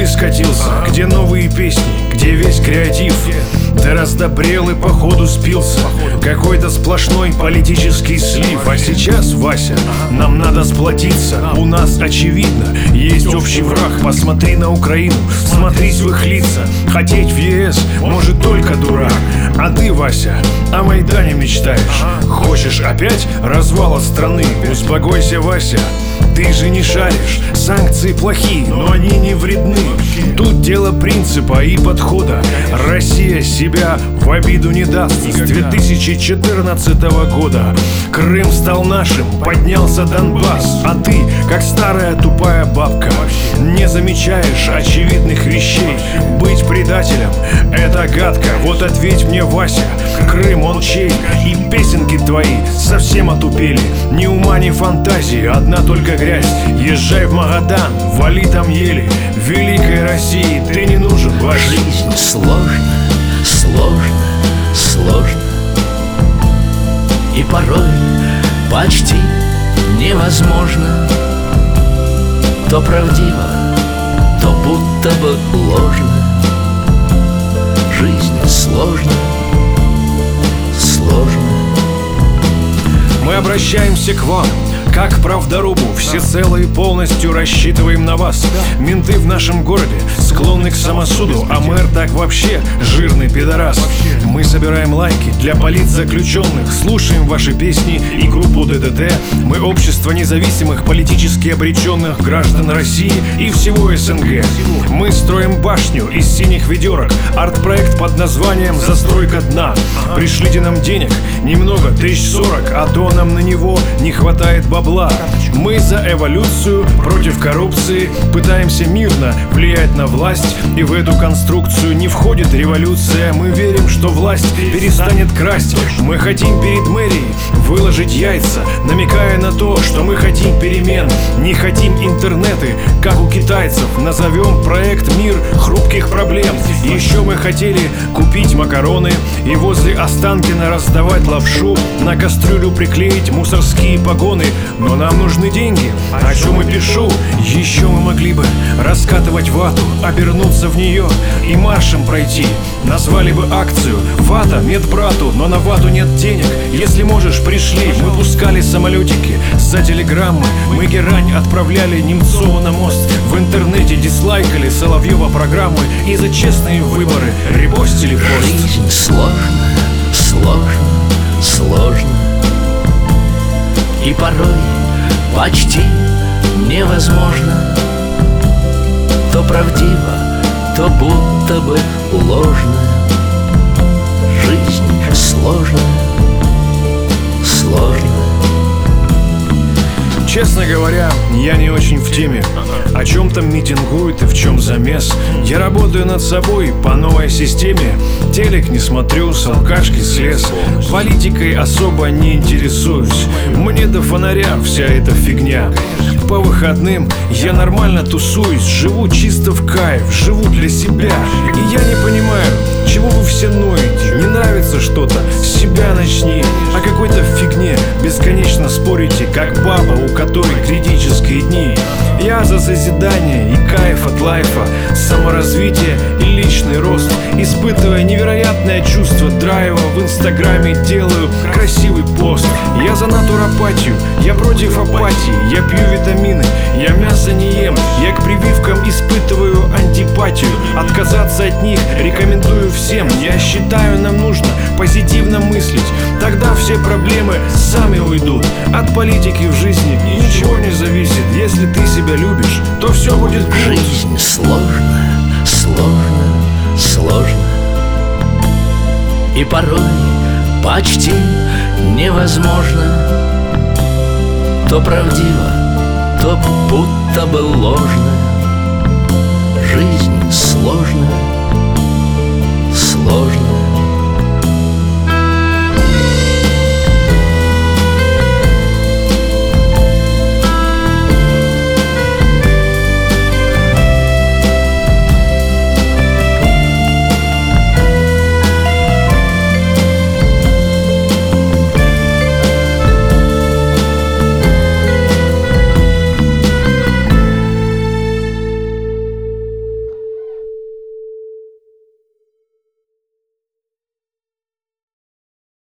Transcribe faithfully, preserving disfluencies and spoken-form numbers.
скатился? Где новые песни? Где весь креатив? Ты раздобрел и походу спился. Какой-то сплошной политический слив. А сейчас, Вася, нам надо сплотиться. У нас, очевидно, есть общий враг. Посмотри на Украину, смотрись в их лица. Хотеть в ЕС может только дурак. А ты, Вася, о Майдане мечтаешь. Хочешь опять развала страны? Успокойся, Вася, ты же не шаришь. Санкции плохие, но они не вредны. Тут дело принципа и подхода. Россия себя в обиду не даст. С две тысячи четырнадцатого года Крым стал нашим, поднялся Донбасс. А ты, как старая тупая бабка, не замечаешь очевидных вещей. Быть предателем — это гадко. Вот ответь мне, Вася, Крым он чей? И песенки твои совсем отупели. Ни ума, ни фантазии, одна только грязь. Езжай в Магадан, вали там ели. Великой России ты не нужен, Вася. Жизнь сложна, сложно, сложно. И порой почти невозможно. То правдиво, то будто бы ложно. Жизнь сложна, сложно. Мы обращаемся к вам как к правдорубу, всецело и полностью рассчитываем на вас. Менты в нашем городе склонны к самосуду, а мэр так вообще жирный пидорас. Мы собираем лайки для политзаключенных, слушаем ваши песни и группу ДДТ. Мы общество независимых, политически обреченных граждан России и всего СНГ. Мы строим башню из синих ведерок, арт-проект под названием «Застройка дна». Пришлите нам денег, немного, тысяч сорок, а то нам на него не хватает бабла. Мы за эволюцию, против коррупции, пытаемся мирно влиять на власть. И в эту конструкцию не входит революция. Мы верим, что власть перестанет красть. Мы хотим перед мэрией выложить яйца, намекая на то, что мы хотим перемен. Не хотим интернеты, как у китайцев. Назовем проект «Мир хрупких проблем». Еще мы хотели купить макароны и возле Останкина раздавать лапшу, на кастрюлю приклеить мусорские погоны. Но нам нужны деньги, о чем и пишу. Еще мы могли бы раскатывать вату, обернуться в нее и маршем пройти. Назвали бы акцию «Вата медбрату», но на вату нет денег. Если можешь, пришли. Мы пускали самолетики за телеграммы. Мы герань отправляли Немцова на мост. В интернете дизлайкали Соловьева программы. И за честные выборы репостили пост. Жизнь сложна, сложно, сложно. И порой почти невозможно. То правдиво, то будто бы ложно. Жизнь сложна, сложно. Честно говоря, я не очень в теме, о чем там митингуют и в чем замес. Я работаю над собой по новой системе. Телек не смотрю, с алкашки слез. Политикой особо не интересуюсь. Мне до фонаря вся эта фигня. По выходным я нормально тусуюсь. Живу чисто в кайф, живу для себя. И я не понимаю, чего вы все ноете. Не нравится что-то, с себя начни. О какой-то фигне бесконечно спорите, как баба, у которой критические дни. Я за созидание и кайф от лайфа, саморазвитие и личный рост. Испытывая невероятное чувство драйва, в инстаграме делаю красивый пост. Я за натуропатию, я против апатии. Я пью витамины, я мясо не ем. Я к прививкам испытываю антипатию. Отказаться от них рекомендую всем. Я считаю, нам нужно позитивно мыслить. Тогда все проблемы сами уйдут. От политики в жизни ничего не зависит. Если ты себя любишь, то все будет круто. Жизнь сложна, сложно, сложно. И порой почти невозможно. То правдиво, то будто бы ложно. Жизнь сложна, сложно.